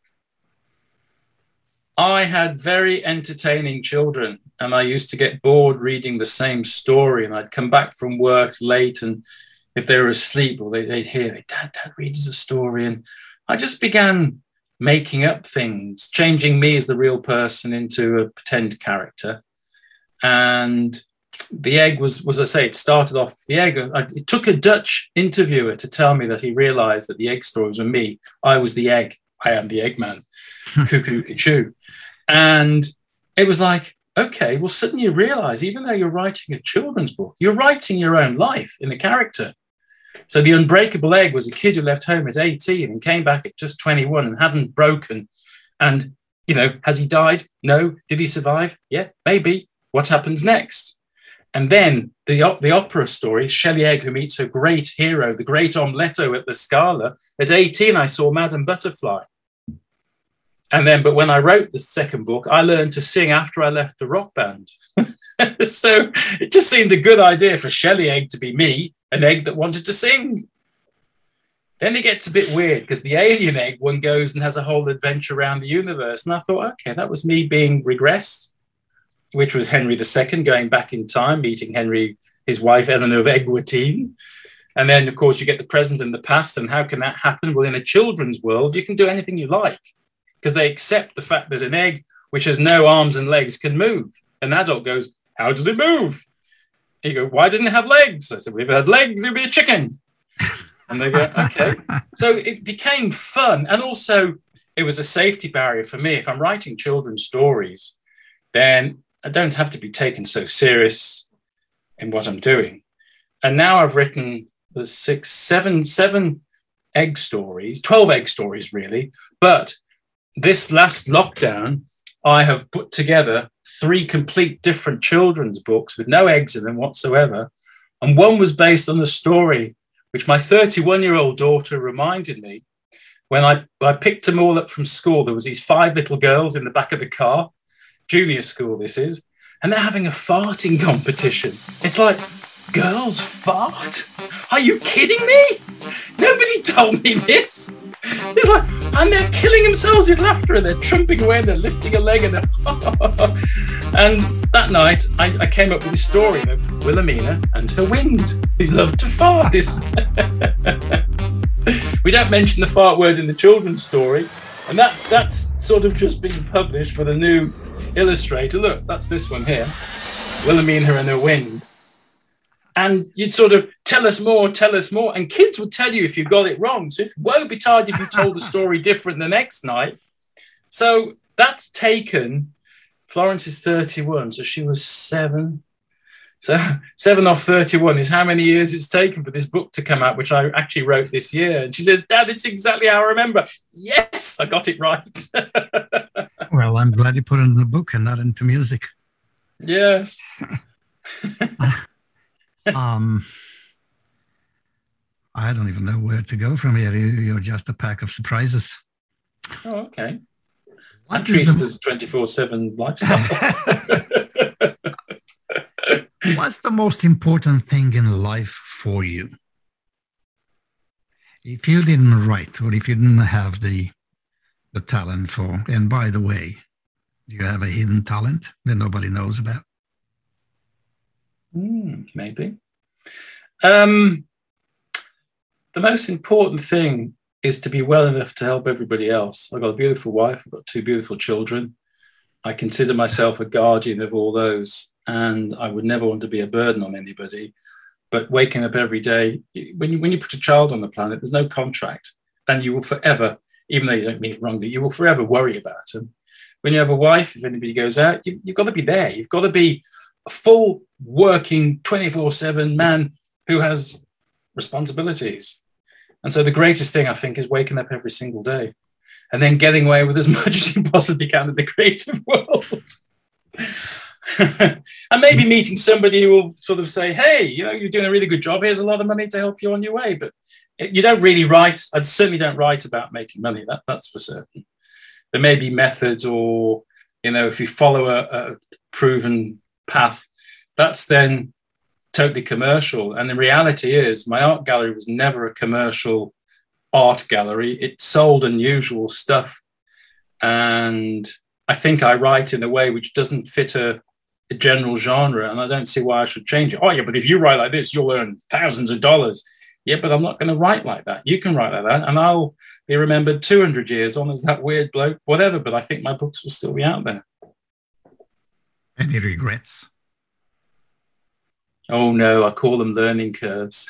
Speaker 2: I had very entertaining children, and I used to get bored reading the same story, and I'd come back from work late, and if they were asleep, or they, they'd hear, Dad, Dad reads a story. And I just began making up things, changing me as the real person into a pretend character. And the egg was, was I say, it started off, the egg, I, it took a Dutch interviewer to tell me that he realized that the egg stories were me. I was the egg. I am the Eggman. Cuckoo, cuckoo. And it was like, okay, well, suddenly you realize, even though you're writing a children's book, you're writing your own life in the character. So the unbreakable egg was a kid who left home at eighteen and came back at just twenty-one and hadn't broken. And, you know, has he died? No. Did he survive? Yeah, maybe. What happens next? And then the, the opera story, Shelley Egg, who meets her great hero, the great Ombletto at the Scala. At eighteen, I saw Madame Butterfly. And then, but when I wrote the second book, I learned to sing after I left the rock band. So it just seemed a good idea for Shelley Egg to be me, an egg that wanted to sing. Then it gets a bit weird, because the alien egg, one goes and has a whole adventure around the universe. And I thought, okay, that was me being regressed, which was Henry the Second going back in time, meeting Henry, his wife, Eleanor of Egwatine. And then, of course, you get the present and the past. And how can that happen? Well, in a children's world, you can do anything you like, because they accept the fact that an egg, which has no arms and legs, can move. An adult goes, how does it move? And you go, why doesn't it have legs? I said, well, if it had legs, it'd be a chicken. And they go, okay. So it became fun. And also, it was a safety barrier for me. If I'm writing children's stories, then I don't have to be taken so serious in what I'm doing. And now I've written the six, seven, seven egg stories, twelve egg stories, really. But this last lockdown, I have put together three complete different children's books with no eggs in them whatsoever. And one was based on the story which my thirty-one-year-old daughter reminded me when I, I picked them all up from school. There was these five little girls in the back of the car, junior school this is, and they're having a farting competition. It's like, girls fart? Are you kidding me? Nobody told me this. It's like, and they're killing themselves with laughter and they're trumping away and they're lifting a leg and they're and that night I, I came up with this story of Wilhelmina and her wind, who loved to fart. This we don't mention the fart word in the children's story, and that that's sort of just been published for the new illustrator. Look, that's this one here, Wilhelmina and her wind. And you'd sort of tell us more, tell us more. And kids would tell you if you got it wrong. So if, woe betide if you told the story different the next night. So that's taken, Florence is thirty-one, so she was seven. So seven off thirty-one is how many years it's taken for this book to come out, which I actually wrote this year. And she says, Dad, it's exactly how I remember. Yes, I got it right.
Speaker 1: Well, I'm glad you put it in the book and not into music.
Speaker 2: Yes.
Speaker 1: um, I don't even know where to go from here. You're just a pack of surprises.
Speaker 2: Oh, okay.
Speaker 1: What
Speaker 2: I'm treated
Speaker 1: the...
Speaker 2: as a twenty-four seven lifestyle.
Speaker 1: What's the most important thing in life for you? If you didn't write, or if you didn't have the the talent for, and by the way, do you have a hidden talent that nobody knows about?
Speaker 2: Mm, maybe. Um, the most important thing is to be well enough to help everybody else. I've got a beautiful wife. I've got two beautiful children. I consider myself a guardian of all those, and I would never want to be a burden on anybody. But waking up every day, when you, when you put a child on the planet, there's no contract, and you will forever, even though you don't mean it wrongly, you will forever worry about them. When you have a wife, if anybody goes out, you, you've got to be there. You've got to be a full working twenty-four seven man who has responsibilities. And so the greatest thing, I think, is waking up every single day and then getting away with as much as you possibly can in the creative world. And maybe meeting somebody who will sort of say, hey, you know, you're doing a really good job. Here's a lot of money to help you on your way. But you don't really write. I certainly don't write about making money. That, that's for certain. There may be methods, or, you know, if you follow a, a proven path, that's then totally commercial. And the reality is my art gallery was never a commercial art gallery. It sold unusual stuff. And I think I write in a way which doesn't fit a, a general genre, and I don't see why I should change it. Oh, yeah, but if you write like this, you'll earn thousands of dollars. Yeah, but I'm not going to write like that. You can write like that, and I'll be remembered two hundred years on as that weird bloke, whatever, but I think my books will still be out there.
Speaker 1: Any regrets?
Speaker 2: Oh, no, I call them learning curves.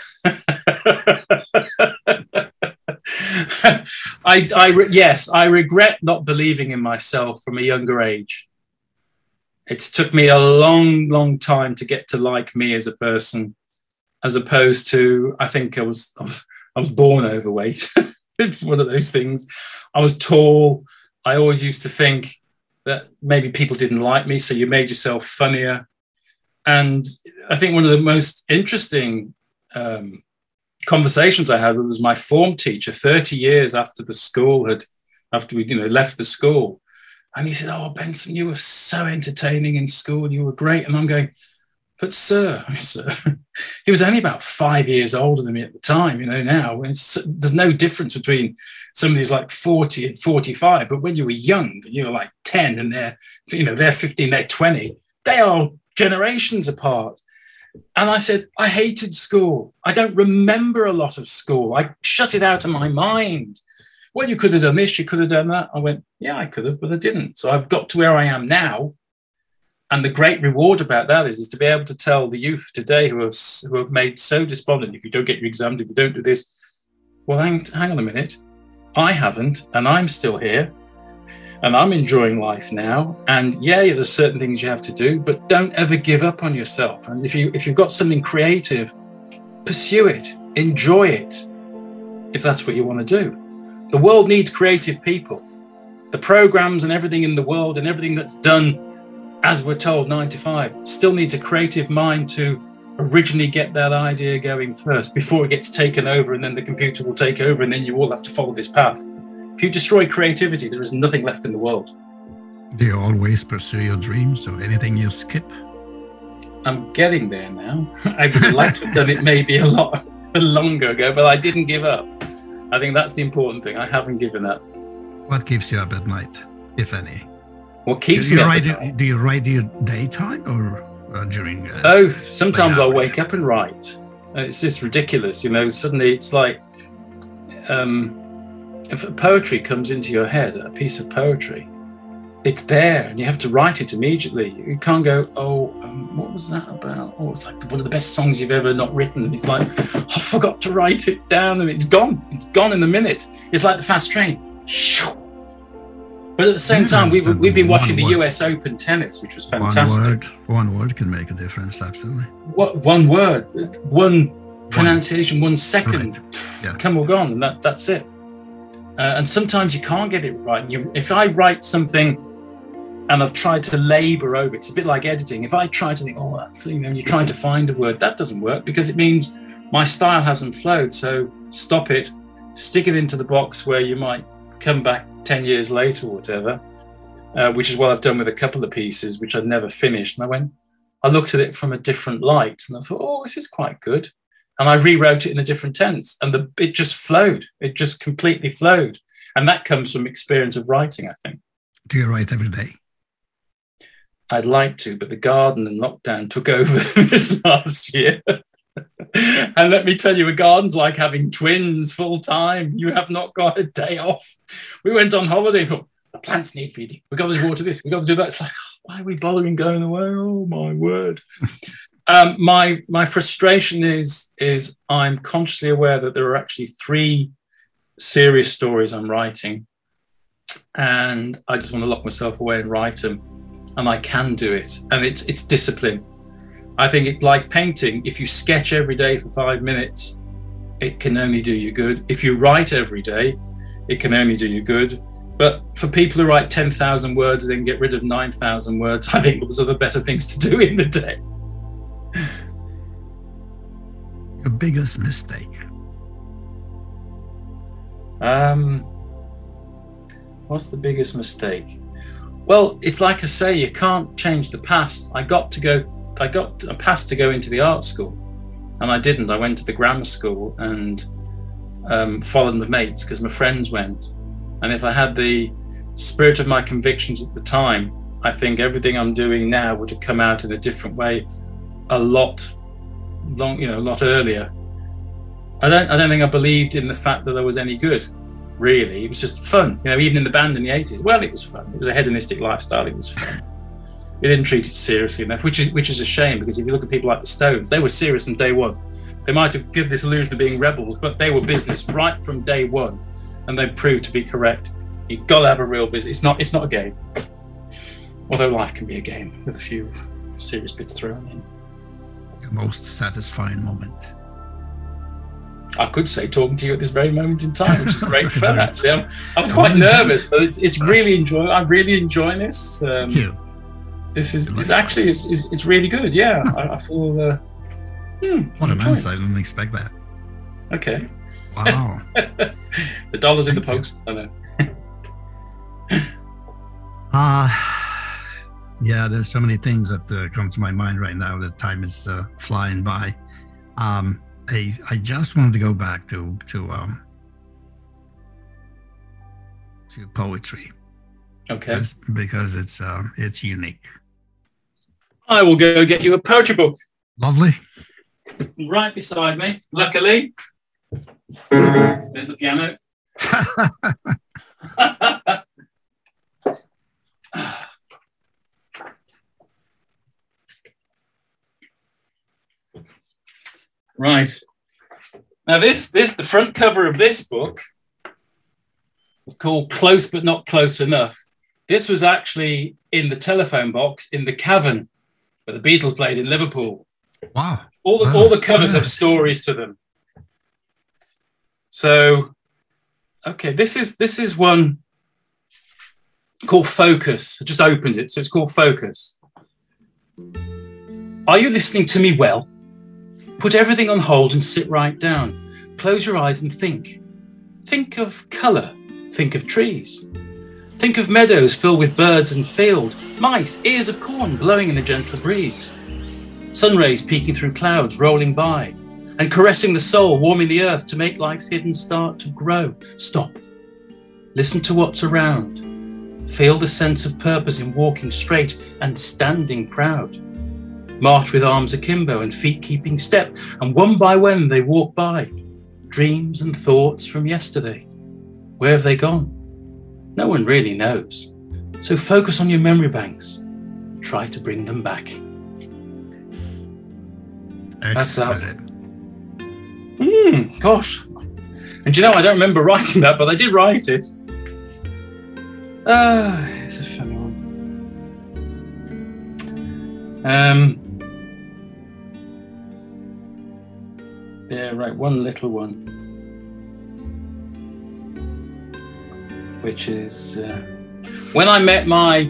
Speaker 2: I, I, yes, I regret not believing in myself from a younger age. It's took me a long, long time to get to like me as a person, as opposed to, I think I was, I was, I was born overweight. It's one of those things. I was tall. I always used to think that maybe people didn't like me, so you made yourself funnier. And I think one of the most interesting um, conversations I had was my form teacher thirty years after the school had, after we, you know, left the school. And he said, oh, Benson, you were so entertaining in school. You were great. And I'm going, but sir, sir, he was only about five years older than me at the time. You know, now it's, there's no difference between somebody who's like forty and forty-five. But when you were young and you were like ten and they're, you know, they're fifteen, they're twenty, they are generations apart. And I said, I hated school. I don't remember a lot of school. I shut it out of my mind. Well, you could have done this, you could have done that. I went, yeah, I could have, but I didn't. So I've got to where I am now. And the great reward about that is, is to be able to tell the youth today who have, who have made so despondent, if you don't get your exams, if you don't do this, well, hang, hang on a minute. I haven't, and I'm still here. And I'm enjoying life now. And yeah, there's certain things you have to do, but don't ever give up on yourself. And if you if you've got something creative, pursue it, enjoy it. if that's what you want to do. The world needs creative people. The programs and everything in the world and everything that's done, as we're told, nine to five, still needs a creative mind to originally get that idea going first before it gets taken over, and then the computer will take over, and then you all have to follow this path. If you destroy creativity, there is nothing left in the world.
Speaker 1: Do you always pursue your dreams, or anything you skip?
Speaker 2: I'm getting there now. I would like to have done it maybe a lot longer ago, but I didn't give up. I think that's the important thing. I haven't given up.
Speaker 1: What keeps you up at night, if any?
Speaker 2: What keeps
Speaker 1: do you
Speaker 2: me
Speaker 1: write
Speaker 2: up at
Speaker 1: it,
Speaker 2: night?
Speaker 1: Do you write your daytime or uh, during? Uh,
Speaker 2: Both. Sometimes I'll
Speaker 1: hours?
Speaker 2: wake up and write. And it's just ridiculous, you know. Suddenly it's like, um, if poetry comes into your head, a piece of poetry, it's there, and you have to write it immediately. You can't go, oh, um, what was that about? Oh, it's like one of the best songs you've ever not written. And it's like, oh, I forgot to write it down, and it's gone. It's gone in a minute. It's like the fast train. But at the same time, we've, we've been watching the U S Open tennis, which was fantastic.
Speaker 1: One word, one word can make a difference, absolutely.
Speaker 2: What, one word, one pronunciation, one second,
Speaker 1: Right. Yeah.
Speaker 2: come or gone, and that, that's it. Uh, and sometimes you can't get it right. You, if I write something and I've tried to labor over it, it's a bit like editing. If I try to think, oh, that's, you know, and you're trying to find a word, that doesn't work because it means my style hasn't flowed. So stop it, stick it into the box where you might come back ten years later or whatever, uh, which is what I've done with a couple of pieces, which I'd never finished. And I went, I looked at it from a different light and I thought, oh, this is quite good. And I rewrote it in a different tense, and the, it just flowed. It just completely flowed. And that comes from experience of writing, I think.
Speaker 1: Do you write every day?
Speaker 2: I'd like to, but the garden and lockdown took over this last year. And let me tell you, a garden's like having twins full time. You have not got a day off. We went on holiday, thought, the plants need feeding. We've got to water this, we've got to do that. It's like, oh, why are we bothering going away? Oh, my word. Um, my my frustration is is I'm consciously aware that there are actually three serious stories I'm writing, and I just want to lock myself away and write them, and I can do it, and it's it's discipline. I think it's like painting. If you sketch every day for five minutes, it can only do you good. If you write every day, it can only do you good. But for people who write ten thousand words and then get rid of nine thousand words, I think there's other better things to do in the day.
Speaker 1: Your biggest mistake?
Speaker 2: Um, what's the biggest mistake? Well, it's like I say, you can't change the past. I got to go, I got a pass to go into the art school, and I didn't. I went to the grammar school and um, followed my mates because my friends went. And if I had the spirit of my convictions at the time, I think everything I'm doing now would have come out in a different way, a lot, long, you know, a lot earlier. I don't, I don't think I believed in the fact that I was any good. Really, it was just fun. You know, even in the band in the eighties, well, it was fun. It was a hedonistic lifestyle. It was fun. We didn't treat it seriously enough, which is which is a shame, because if you look at people like the Stones, they were serious from day one. They might have given this illusion of being rebels, but they were business right from day one, and they proved to be correct. You've got to have a real business. It's not. It's not a game. Although life can be a game with a few serious bits thrown in.
Speaker 1: Your most satisfying moment?
Speaker 2: I could say talking to you at this very moment in time, which is great fun. Actually, I'm, I was quite nervous, but it's it's really enjoy. I'm really enjoying this. Um,
Speaker 1: Thank you.
Speaker 2: This is this actually is, is it's really good. Yeah, I, I feel. Uh, hmm,
Speaker 1: What a
Speaker 2: enjoying
Speaker 1: mess! I didn't expect that.
Speaker 2: it. Okay.
Speaker 1: Wow.
Speaker 2: The dollars in the
Speaker 1: Thank you.
Speaker 2: post. I know.
Speaker 1: Ah, uh, yeah. There's so many things that uh, come to my mind right now. The time is uh, flying by. Um, I I just wanted to go back to to um to poetry.
Speaker 2: Okay.
Speaker 1: Just because it's uh, it's unique.
Speaker 2: I will go get you a poetry book
Speaker 1: Lovely.
Speaker 2: right beside me. Luckily, there's the piano. Right. Now this, this, the front cover of this book is called Close But Not Close Enough. This was actually in the telephone box in the Cavern where the Beatles played in Liverpool.
Speaker 1: Wow.
Speaker 2: All the,
Speaker 1: Wow.
Speaker 2: all the covers
Speaker 1: Yeah.
Speaker 2: have stories to them. So, okay, this is this is one called Focus. I just opened it, so it's called Focus. Are you listening to me well? Put everything on hold and sit right down. Close your eyes and think. Think of colour. Think of trees. Think of meadows filled with birds and field, mice, ears of corn blowing in a gentle breeze. Sun rays peeking through clouds, rolling by, and caressing the soul, warming the earth to make life's hidden start to grow. Stop. Listen to what's around. Feel the sense of purpose in walking straight and standing proud. March with arms akimbo and feet keeping step, and one by one they walk by. Dreams and thoughts from yesterday. Where have they gone? No one really knows. So focus on your memory banks. Try to bring them back. That's that. Hmm, gosh. And you know, I don't remember writing that, but I did write it. Ah, uh, it's a funny one. Um, yeah, right, one little one, which is uh, when I met my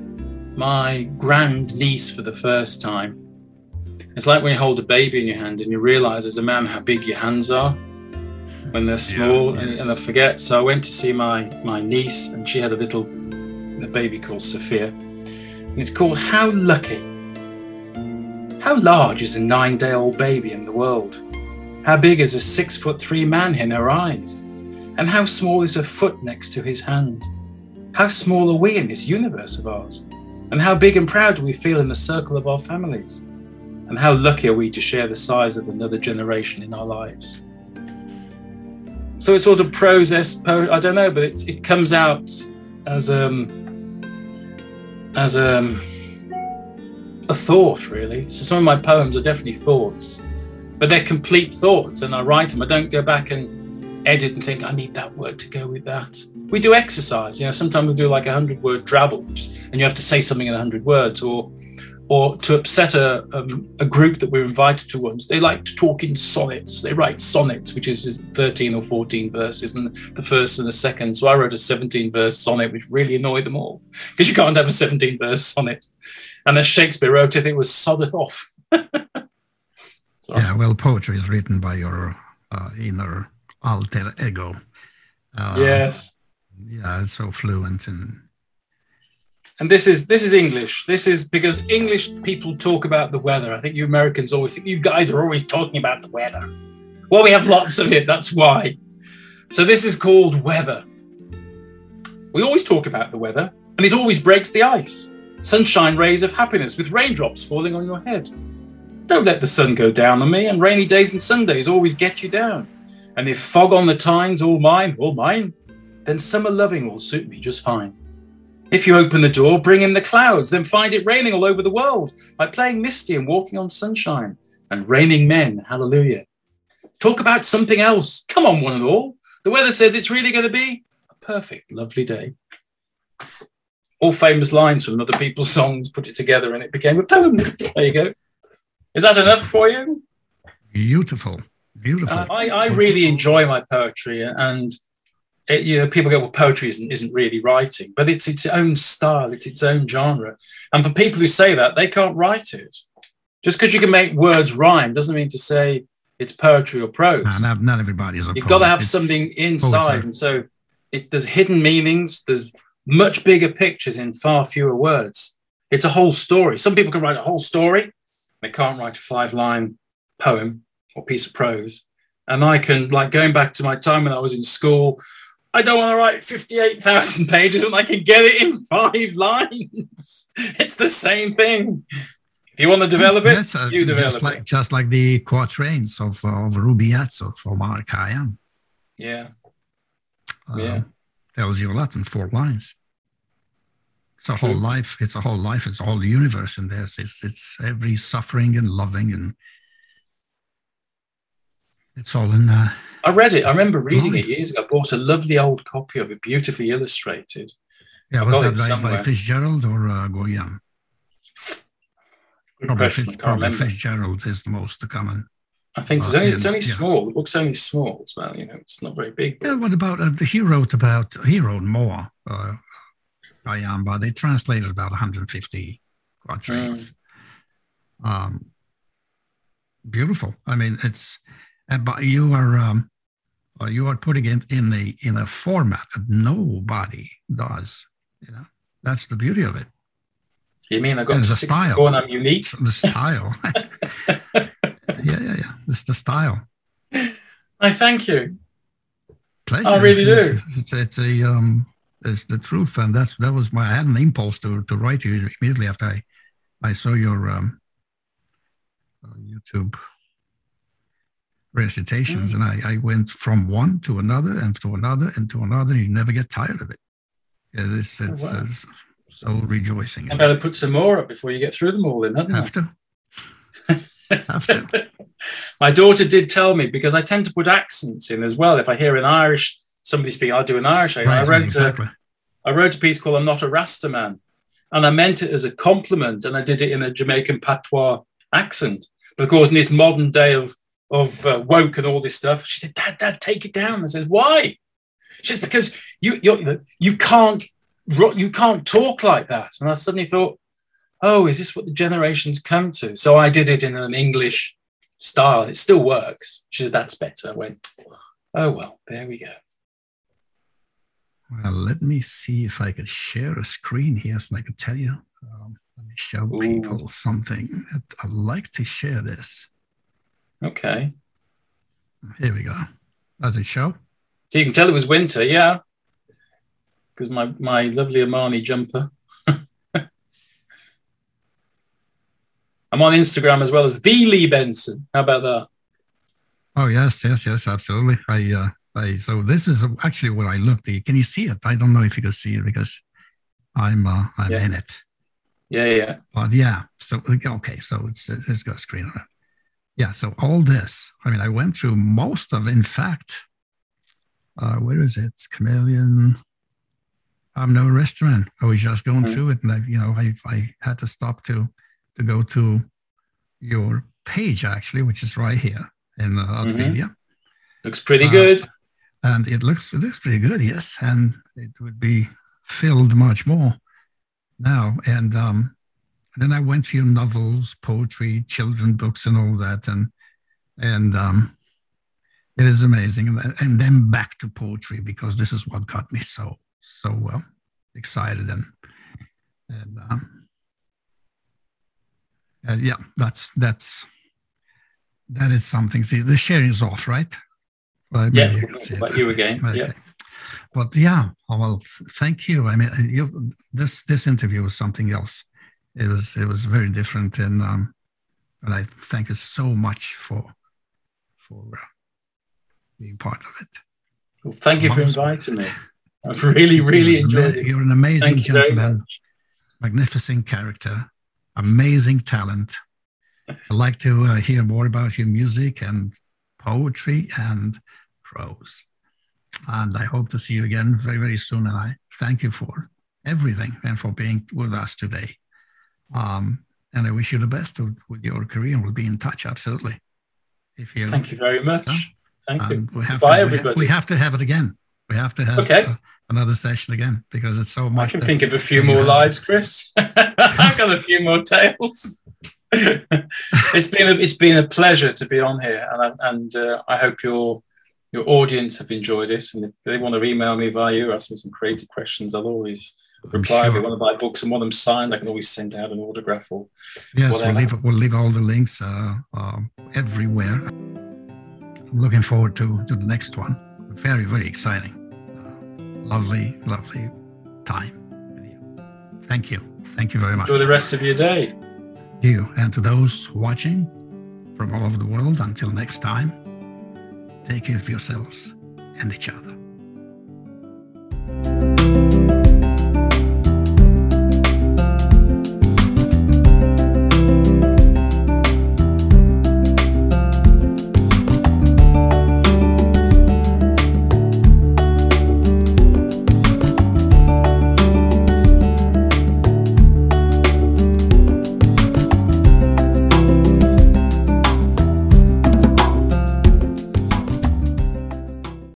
Speaker 2: my grand niece for the first time. It's like when you hold a baby in your hand and you realise as a man how big your hands are when they're small, yeah, yes. and, and I forget. So I went to see my, my niece, and she had a little a baby called Sophia. And it's called How Lucky. How large is a nine-day-old baby in the world? How big is a six-foot-three man in her eyes? And how small is her foot next to his hand? How small are we in this universe of ours? And how big and proud do we feel in the circle of our families? And how lucky are we to share the size of another generation in our lives? So it's sort of prose, I don't know, but it, it comes out as um as um, a thought, really. So some of my poems are definitely thoughts, but they're complete thoughts, and I write them. I don't go back and edit and think I need that word to go with that. We do exercise, you know. Sometimes we do like a hundred word drabble, and you have to say something in a hundred words, or. Or to upset a, a, a group that we're invited to once, they like to talk in sonnets. They write sonnets, which is thirteen or fourteen verses, and the first and the second. So I wrote a seventeen verse sonnet, which really annoyed them all, because you can't have a seventeen verse sonnet. And then Shakespeare wrote, I think it was soddeth off.
Speaker 1: Yeah, well, poetry is written by your uh, inner alter ego. Uh,
Speaker 2: yes.
Speaker 1: Yeah, it's so fluent and...
Speaker 2: And this is this is English. This is because English people talk about the weather. I think you Americans always think you guys are always talking about the weather. Well, we have lots of it, that's why. So this is called Weather. We always talk about the weather, and it always breaks the ice. Sunshine rays of happiness with raindrops falling on your head. Don't let the sun go down on me, and rainy days and Sundays always get you down. And if fog on the Tyne's all mine, all mine, then summer loving will suit me just fine. If you open the door, bring in the clouds, then find it raining all over the world by playing misty and walking on sunshine and raining men, hallelujah. Talk about something else. Come on, one and all. The weather says it's really going to be a perfect, lovely day. All famous lines from other people's songs, put it together, and it became a poem. There you go. Is that enough for you?
Speaker 1: Beautiful, beautiful.
Speaker 2: Uh, I, I really enjoy my poetry, and It, you know, people go, well, poetry isn't, isn't really writing, but it's its own style, it's its own genre. And for people who say that, they can't write it. Just because you can make words rhyme doesn't mean to say it's poetry or prose.
Speaker 1: No, not, not everybody is a
Speaker 2: You've
Speaker 1: poet.
Speaker 2: got to have
Speaker 1: it's
Speaker 2: something inside.
Speaker 1: poetry.
Speaker 2: And so it, there's hidden meanings, there's much bigger pictures in far fewer words. It's a whole story. Some people can write a whole story. They can't write a five-line poem or piece of prose. And I can, like going back to my time when I was in school, I don't want to write fifty-eight thousand pages when I can get it in five lines. It's the same thing. If you want to develop it,
Speaker 1: yes, uh,
Speaker 2: you develop
Speaker 1: just like,
Speaker 2: it. Just
Speaker 1: like the quatrains of, uh, of Rubaiyat of Omar Khayyam.
Speaker 2: Yeah.
Speaker 1: Uh,
Speaker 2: yeah.
Speaker 1: Tells you a lot in four lines. It's a
Speaker 2: True.
Speaker 1: whole life. It's a whole life. It's a whole universe in there. It's, it's every suffering and loving, and it's all in... Uh,
Speaker 2: I read it. I remember reading
Speaker 1: Right.
Speaker 2: it years ago. I bought a lovely old copy of it, beautifully illustrated.
Speaker 1: Yeah,
Speaker 2: I
Speaker 1: was
Speaker 2: got
Speaker 1: that
Speaker 2: it
Speaker 1: by, by
Speaker 2: somewhere.
Speaker 1: Fitzgerald or uh, Goyam?
Speaker 2: Good
Speaker 1: Probably,
Speaker 2: question, I
Speaker 1: Fitz,
Speaker 2: can't
Speaker 1: probably
Speaker 2: remember.
Speaker 1: Fitzgerald is the most common.
Speaker 2: I think so. It's
Speaker 1: Uh,
Speaker 2: only,
Speaker 1: and,
Speaker 2: it's only
Speaker 1: yeah.
Speaker 2: small. The book's only small as well. You know, it's not very big.
Speaker 1: Yeah, what about, uh, he wrote about, he wrote more, uh, Kayamba. They translated about one hundred fifty quatrains. Mm. Um, beautiful. I mean, it's, uh, but you are, um, uh, you are putting it in a, in a format that nobody does, you know, that's the beauty of it.
Speaker 2: You mean I got
Speaker 1: and
Speaker 2: to sixty-four and I'm unique?
Speaker 1: The style. yeah, yeah, yeah. It's the style.
Speaker 2: I thank you.
Speaker 1: Pleasure.
Speaker 2: I really
Speaker 1: it's,
Speaker 2: do.
Speaker 1: It's, it's a um, it's the truth, and that's that was my. I had an impulse to to write you immediately after I I saw your um, uh, YouTube recitations, mm. and I I went from one to another and to another and to another. And you never get tired of it. It's it's, oh, wow. it's so rejoicing.
Speaker 2: I better put some more up before you get through them all. Then, hadn't
Speaker 1: have to. have to.
Speaker 2: My daughter did tell me, because I tend to put accents in as well. If I hear an Irish, somebody speaking, I'll do an Irish. Right, I, wrote exactly. a, I wrote a piece called I'm Not a Rasta Man. And I meant it as a compliment. And I did it in a Jamaican patois accent. But of course, in this modern day of, of uh, woke and all this stuff, she said, Dad, Dad, take it down. I said, why? She said, because you, you're, you, can't, you can't talk like that. And I suddenly thought, oh, is this what the generations come to? So I did it in an English style. It still works. She said, that's better. I went, oh, well, there we go.
Speaker 1: Well, let me see if I could share a screen here so I could tell you. Um, let me show Ooh. people something. I'd like to share this.
Speaker 2: Okay.
Speaker 1: Here we go. Does it show?
Speaker 2: So you can tell it was winter, yeah. Because my, my lovely Armani jumper. I'm on Instagram as well as the Lee Benson. How about that?
Speaker 1: Oh, yes, yes, yes, absolutely. I, uh, I, so this is actually what I looked at. Can you see it? I don't know if you can see it because I'm, uh, I'm
Speaker 2: yeah.
Speaker 1: in it.
Speaker 2: Yeah, yeah.
Speaker 1: But yeah, so, okay, so it's, it's got a screen on it. Yeah, so all this, I mean, I went through most of, in fact, uh, where is it? Chameleon. I'm no restaurant. I was just going mm. through it, and I, you know, I, I had to stop to, to go to your page actually, which is right here in uh, Wikipedia.
Speaker 2: Mm-hmm. Looks pretty good.
Speaker 1: Uh, and it looks, it looks pretty good, yes. And it would be filled much more now. And, um, and then I went through novels, poetry, children books, and all that. And, and, um, it is amazing. And, and then back to poetry, because this is what got me so, so well excited. And, and, um, uh, yeah, that's, that's, that is something. See, the sharing is off, right? Well,
Speaker 2: yeah, you, see about you again. Okay. Yeah.
Speaker 1: But yeah, well, thank you. I mean, you, this, this interview was something else. It was, it was very different. And, um, and I thank you so much for, for uh, being part of it.
Speaker 2: Well, thank you Most for inviting me. I've really, really enjoyed it.
Speaker 1: You're an amazing gentleman, magnificent character, amazing talent. I'd like to uh, hear more about your music and poetry and prose. And I hope to see you again very, very soon. And I thank you for everything and for being with us today. Um, and I wish you the best with your career, and we'll be in touch, absolutely. If you,
Speaker 2: thank you very much. Yeah? Thank you.
Speaker 1: We have,
Speaker 2: Bye,
Speaker 1: to,
Speaker 2: everybody.
Speaker 1: We have, we have to have it again. We have to have
Speaker 2: okay.
Speaker 1: uh, another session again, because it's so much.
Speaker 2: I can think of a few more lives, Chris. I've got a few more tales. it's been a, it's been a pleasure to be on here, and I, and uh, I hope your your audience have enjoyed it. And if they want to email me via you, ask me some creative questions, I'll always reply. Sure. If they want to buy books and want them signed, I can always send out an autograph or
Speaker 1: yes,
Speaker 2: whatever.
Speaker 1: we'll leave we'll leave all the links uh, uh, everywhere. I'm looking forward to to the next one. Very very exciting, uh, lovely lovely time with you. Thank you, thank you very much.
Speaker 2: Enjoy the rest of your day.
Speaker 1: You and to those watching from all over the world, until next time, take care of yourselves and each other.